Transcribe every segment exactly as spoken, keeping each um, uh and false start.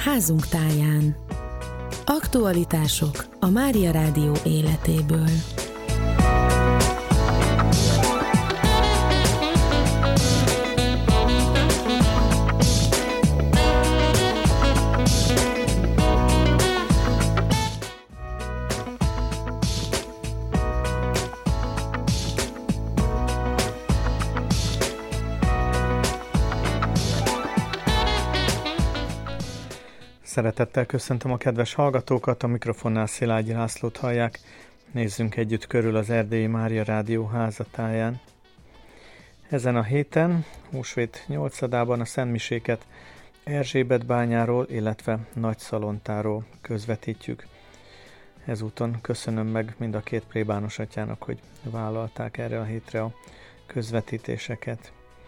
Házunk táján. Aktualitások a Mária Rádió életéből. Szeretettel köszöntöm a kedves hallgatókat, a mikrofonnál Szilágyi Lászlót hallják. Nézzünk együtt körül az Erdélyi Mária Rádió házatáján. Ezen a héten, húsvét nyolcadában a szentmiséket Erzsébetbányáról, illetve Nagyszalontáról közvetítjük. Ezúton köszönöm meg mind a két plébános atyának, hogy vállalták erre a hétre a közvetítéseket.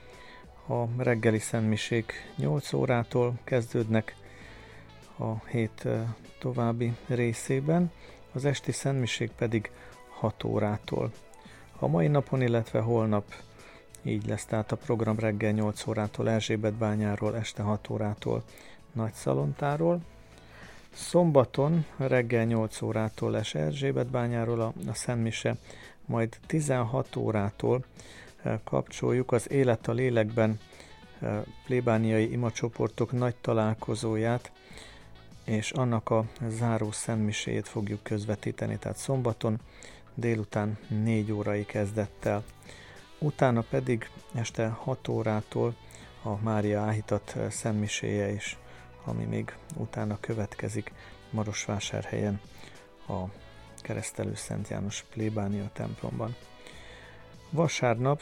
A reggeli szentmisék nyolc órától kezdődnek a hét további részében, az esti szentmisék pedig hat órától. A mai napon, illetve holnap így lesz, tehát a program reggel nyolc órától Erzsébetbányáról, este hat órától Nagyszalontáról. Szombaton reggel nyolc órától lesz Erzsébetbányáról a, a szentmise, majd tizenhat órától kapcsoljuk az Élet a Lélekben plébániai imacsoportok nagy találkozóját, és annak a záró szentmiséjét fogjuk közvetíteni, tehát szombaton délután négy órai kezdettel. Utána pedig este hat órától a Mária áhítat szentmiséje is, ami még utána következik Marosvásárhelyen a Keresztelő Szent János plébánia templomban. Vasárnap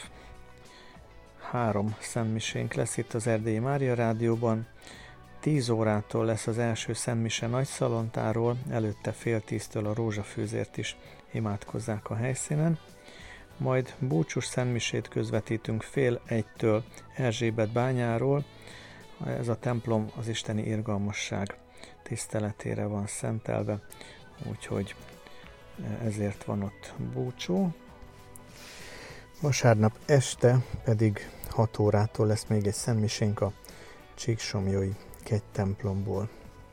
három szentmisénk lesz itt az Erdélyi Mária Rádióban. tíz órától lesz az első szentmise Nagyszalontáról, előtte fél tíztől a rózsafűzért is imádkozzák a helyszínen. Majd búcsús szentmisét közvetítünk fél egytől Erzsébetbányáról. Ez a templom az isteni irgalmasság tiszteletére van szentelve, úgyhogy ezért van ott búcsú. Vasárnap este pedig hat órától lesz még egy szentmisénk a Csíksomlyói kegytemplomból.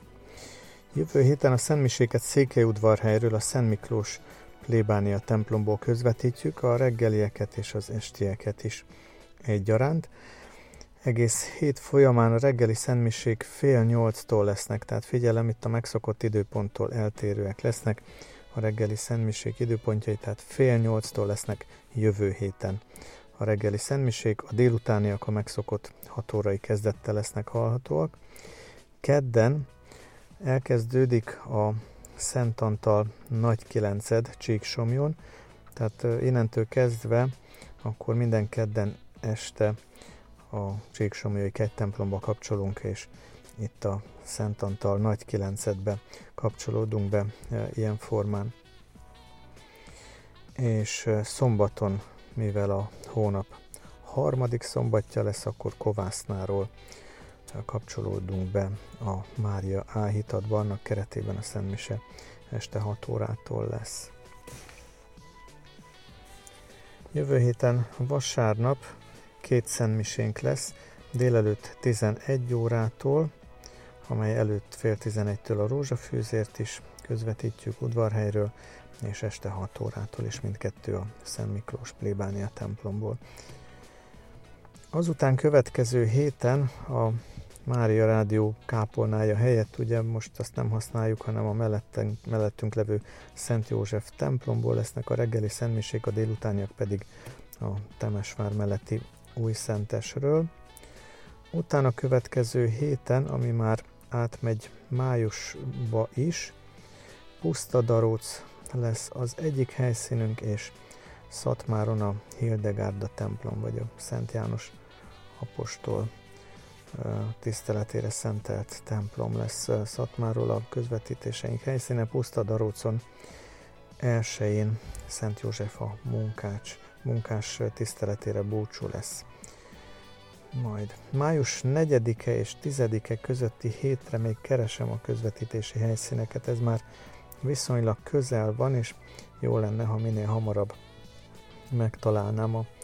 Jövő héten a szentmiséket Székelyudvarhelyről, a Szent Miklós plébánia templomból közvetítjük, a reggelieket és az estieket is egyaránt. Egész hét folyamán a reggeli szentmisék fél nyolctól lesznek, tehát figyelem, itt a megszokott időponttól eltérőek lesznek. A reggeli szentmisék időpontjai, tehát fél nyolctól lesznek jövő héten. A reggeli szentmisék, a délutániak a megszokott hat órai kezdettel lesznek hallhatóak. Kedden elkezdődik a Szent Antal Nagykilenced Csíksomlyon, tehát innentől kezdve akkor minden kedden este a Csíksomlyói kegytemplomba kapcsolunk, és itt a Szent Antal Nagykilencedbe kapcsolódunk be ilyen formán. És szombaton, mivel a hónap harmadik szombatja lesz, akkor Kovásznáról kapcsolódunk be a Mária áhítatba, annak keretében a szentmise este hat órától lesz. Jövő héten vasárnap két szentmisénk lesz, délelőtt tizenegy órától, amely előtt fél tizenegytől a rózsafűzért is közvetítjük Udvarhelyről, és este hat órától is mindkettő a Szent Miklós plébánia templomból. Azután következő héten a Mária Rádió kápolnája helyett, ugye most azt nem használjuk, hanem a mellettünk, mellettünk levő Szent József templomból lesznek a reggeli szentmisék, a délutániak pedig a Temesvár melletti Újszentesről. Utána következő héten, ami már átmegy májusba is, Pusztadaróc lesz az egyik helyszínünk, és Szatmáron a Hildegárda templom, vagy a Szent János apostol tiszteletére szentelt templom lesz Szatmárról a közvetítéseink helyszíne. Pusztadarócon elsején Szent József a munkács, munkás tiszteletére búcsú lesz. Majd május negyedike és tizedike közötti hétre még keresem a közvetítési helyszíneket, ez már viszonylag közel van, és jó lenne, ha minél hamarabb megtalálnám a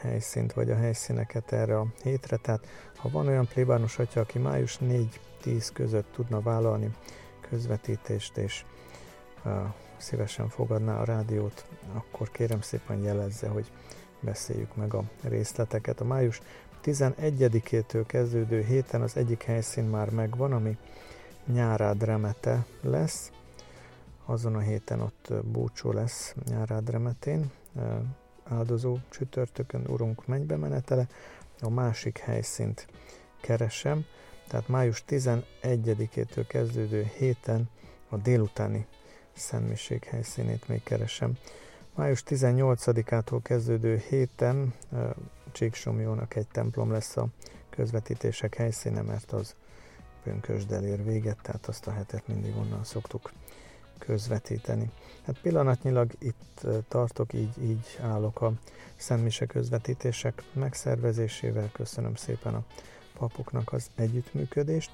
helyszínt vagy a helyszíneket erre a hétre. Tehát ha van olyan plébános atya, aki május négy-tíz között tudna vállalni közvetítést, és uh, szívesen fogadná a rádiót, akkor kérem szépen jelezze, hogy beszéljük meg a részleteket. A május tizenegyedikétől kezdődő héten az egyik helyszín már megvan, ami Nyárád Remete lesz. Azon a héten ott búcsú lesz Nyárád Remetén, áldozó csütörtökön Urunk mennybe menetele. A másik helyszínt keresem, tehát május tizenegyedikétől kezdődő héten a délutáni szentmiség helyszínét még keresem. május tizennyolcadikától kezdődő héten Csíksomlyónak egy templom lesz a közvetítések helyszíne, mert az pünkösddel ér véget, tehát azt a hetet mindig onnan szoktuk közvetíteni. Hát pillanatnyilag itt tartok, így, így állok a szentmise közvetítések megszervezésével. Köszönöm szépen a papoknak az együttműködést,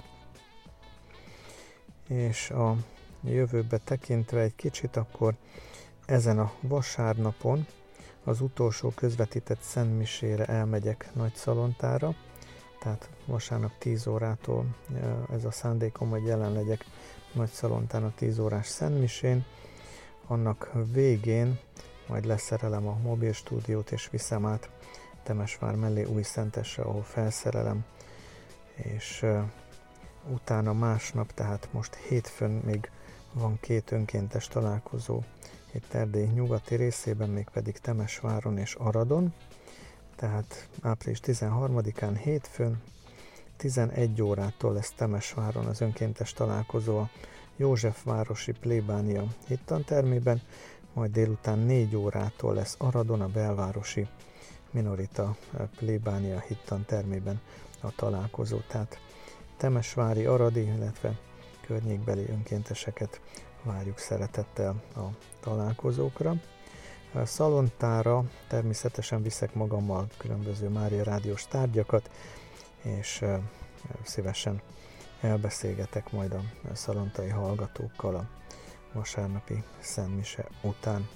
és a jövőbe tekintve egy kicsit, akkor ezen a vasárnapon az utolsó közvetített szentmisére elmegyek Nagyszalontára, tehát vasárnap tíz órától ez a szándékom, hogy jelen legyek Nagyszalontán a tíz órás szentmisén. Annak végén majd leszerelem a mobil stúdiót, és viszem át Temesvár mellé Újszentesre, ahol felszerelem, és uh, utána másnap, tehát most hétfőn még van két önkéntes találkozó itt Erdély nyugati részében, mégpedig Temesváron és Aradon, tehát április tizenharmadikán hétfőn tizenegy órától lesz Temesváron az önkéntes találkozó a Józsefvárosi plébánia hittantermében, majd délután négy órától lesz Aradon a belvárosi minorita plébánia hittantermében a találkozó. Tehát temesvári, aradi, illetve környékbeli önkénteseket várjuk szeretettel a találkozókra. A Szalontára természetesen viszek magammal különböző Mária rádiós tárgyakat, és szívesen elbeszélgetek majd a szalontai hallgatókkal a vasárnapi szentmise után.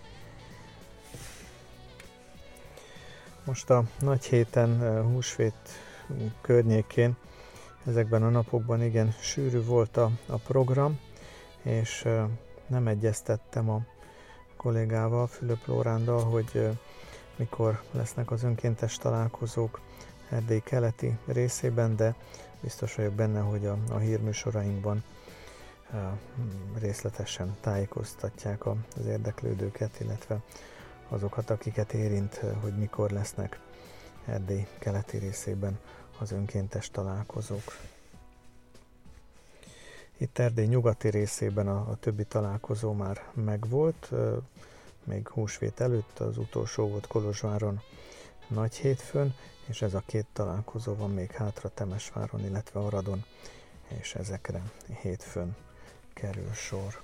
Most a nagy héten, húsvét környékén, ezekben a napokban igen sűrű volt a, a program, és nem egyeztettem a kollégával, Fülöp Lórándal, hogy mikor lesznek az önkéntes találkozók Erdély keleti részében, de biztos vagyok benne, hogy a, a hírműsorainkban uh, részletesen tájékoztatják az érdeklődőket, illetve azokat, akiket érint, hogy mikor lesznek Erdély keleti részében az önkéntes találkozók. Itt Erdély nyugati részében a, a többi találkozó már megvolt, uh, még húsvét előtt, az utolsó volt Kolozsváron nagy hétfőn, és ez a két találkozó van még hátra Temesváron, illetve Aradon, és ezekre hétfőn kerül sor.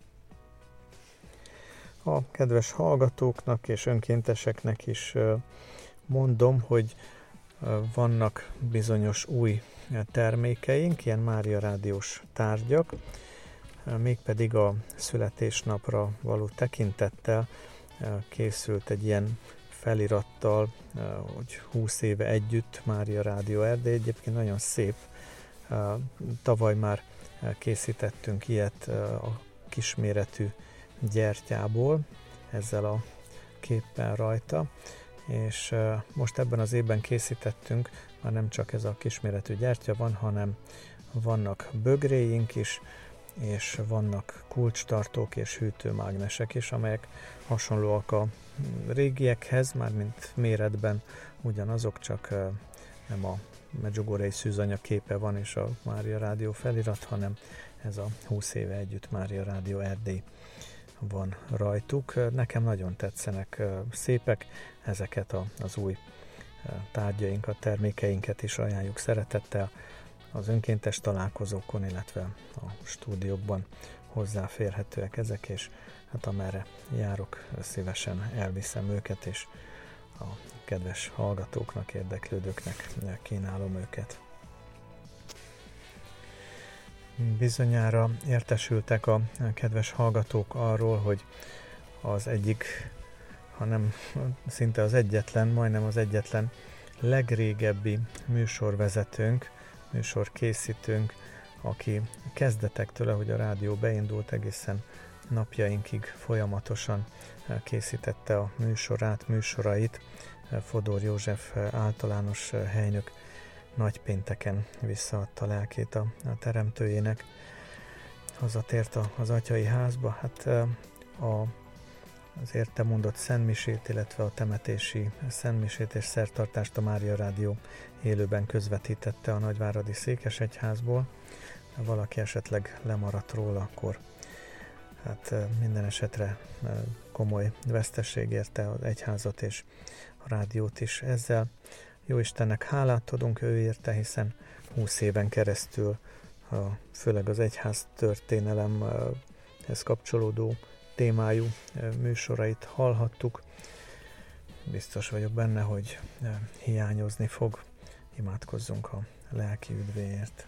A kedves hallgatóknak és önkénteseknek is mondom, hogy vannak bizonyos új termékeink, ilyen Mária rádiós tárgyak, mégpedig a születésnapra való tekintettel készült egy ilyen felirattal, hogy húsz éve együtt Mária Rádió Erdély. Egyébként nagyon szép. Tavaly már készítettünk ilyet a kisméretű gyertyából, ezzel a képpel rajta, és most ebben az évben készítettünk, már nem csak ez a kisméretű gyertya van, hanem vannak bögréink is, és vannak kulcstartók és hűtőmágnesek is, amelyek hasonlóak a régiekhez, mármint méretben ugyanazok, csak nem a Medjugorjei szűzanya képe van és a Mária Rádió felirat, hanem ez a húsz éve együtt Mária Rádió Erdély van rajtuk. Nekem nagyon tetszenek, szépek, ezeket az új tárgyainkat, termékeinket is ajánljuk szeretettel az önkéntes találkozókon, illetve a stúdiókban hozzáférhetőek ezek, és hát amerre járok, szívesen elviszem őket, és a kedves hallgatóknak, érdeklődőknek kínálom őket. Bizonyára értesültek a kedves hallgatók arról, hogy az egyik hanem szinte az egyetlen, majdnem az egyetlen legrégebbi műsorvezetőnk, műsorkészítőnk, aki kezdetektől, ahogy a rádió beindult, egészen napjainkig folyamatosan készítette a műsorát, műsorait. Fodor József általános helynök nagypénteken visszaadta lelkét a, a teremtőjének. Hazatért az atyai házba, hát a, az érte mondott szentmisét, illetve a temetési szentmisét és szertartást a Mária Rádió élőben közvetítette a nagyváradi székesegyházból. Ha valaki esetleg lemaradt róla, akkor hát minden esetre komoly veszteség érte az egyházat és a rádiót is. Ezzel Jóistennek hálát adunk ő érte, hiszen húsz éven keresztül a, főleg az egyház történelemhez kapcsolódó témájú műsorait hallhattuk. Biztos vagyok benne, hogy hiányozni fog. Imádkozzunk a lelki üdvéért.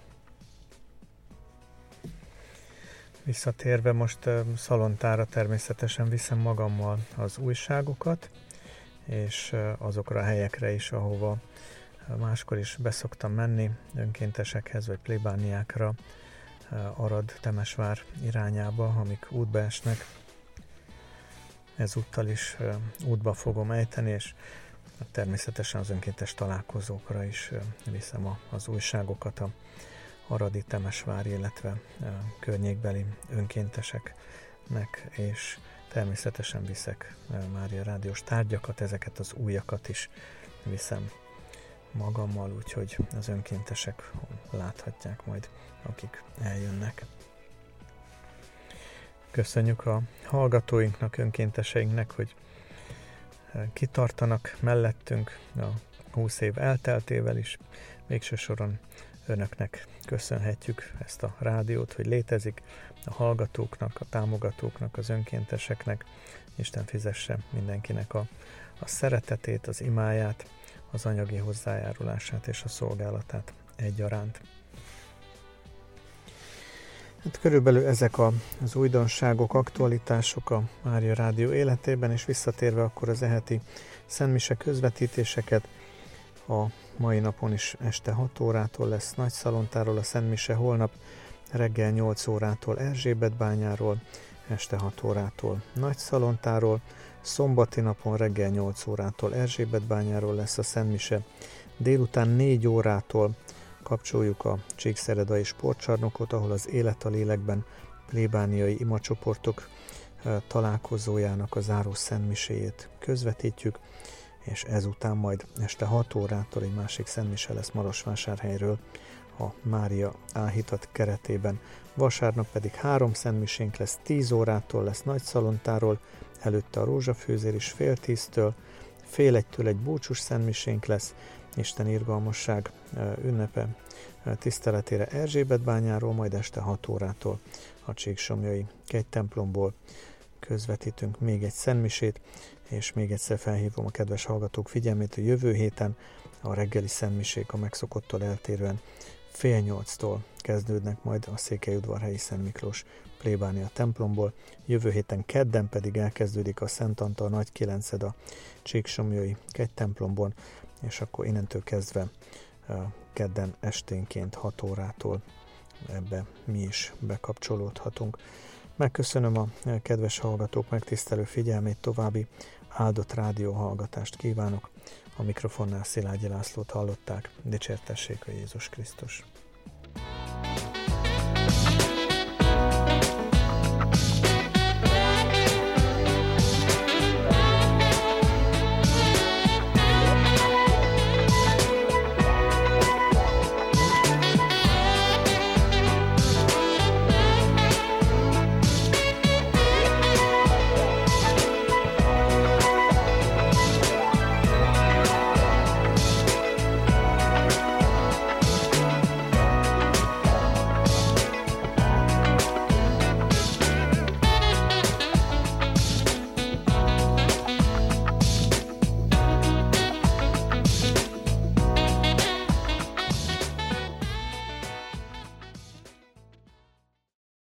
Visszatérve most Szalontára természetesen viszem magammal az újságokat, és azokra a helyekre is, ahova máskor is beszoktam menni, önkéntesekhez vagy plébániákra, Arad, Temesvár irányába, amik útba esnek. Ezúttal is útba fogom ejteni, és természetesen az önkéntes találkozókra is viszem az újságokat a aradi, temesvári, illetve környékbeli önkénteseknek, és természetesen viszek Mária Rádiós tárgyakat, ezeket az újakat is viszem magammal, úgyhogy az önkéntesek láthatják majd, akik eljönnek. Köszönjük a hallgatóinknak, önkénteseinknek, hogy kitartanak mellettünk a húsz év elteltével is. Végső soron önöknek köszönhetjük ezt a rádiót, hogy létezik, a hallgatóknak, a támogatóknak, az önkénteseknek. Isten fizesse mindenkinek a, a szeretetét, az imáját, az anyagi hozzájárulását és a szolgálatát egyaránt. Hát körülbelül ezek a, az újdonságok, aktualitások a Mária Rádió életében, és visszatérve akkor az eheti szentmise közvetítéseket, a mai napon is este hat órától lesz Nagyszalontáról a szentmise, holnap reggel nyolc órától Erzsébetbányáról, este hat órától Nagyszalontáról, szombati napon reggel nyolc órától Erzsébetbányáról lesz a szentmise, délután négy órától kapcsoljuk a Csíkszeredai sportcsarnokot, ahol az Élet a lélekben plébániai imacsoportok találkozójának a záró szentmiséjét közvetítjük, és ezután majd este hat órától egy másik szentmise lesz Marosvásárhelyről a Mária áhítat keretében. Vasárnap pedig három szentmisénk lesz, tíz órától lesz Nagyszalontáról, előtte a rózsafőzér is fél tíztől, fél egytől egy búcsús szentmisénk lesz, Isten irgalmasság ünnepe tiszteletére Erzsébetbányáról, majd este hat órától a Csíksomlyai kegytemplomból közvetítünk még egy szentmisét, és még egyszer felhívom a kedves hallgatók figyelmét, hogy jövő héten a reggeli szentmisék a megszokottól eltérően fél nyolctól kezdődnek majd a Székelyudvarhelyi Szent Miklós plébánia templomból, jövő héten kedden pedig elkezdődik a Szent Antal Nagy Kilenced a Csíksomlyai kegytemplomban, és akkor innentől kezdve kedden esténként hat órától ebbe mi is bekapcsolódhatunk. Megköszönöm a kedves hallgatók megtisztelő figyelmét, további áldott rádióhallgatást kívánok. A mikrofonnál Szilágyi Lászlót hallották, dicsértessék a Jézus Krisztus.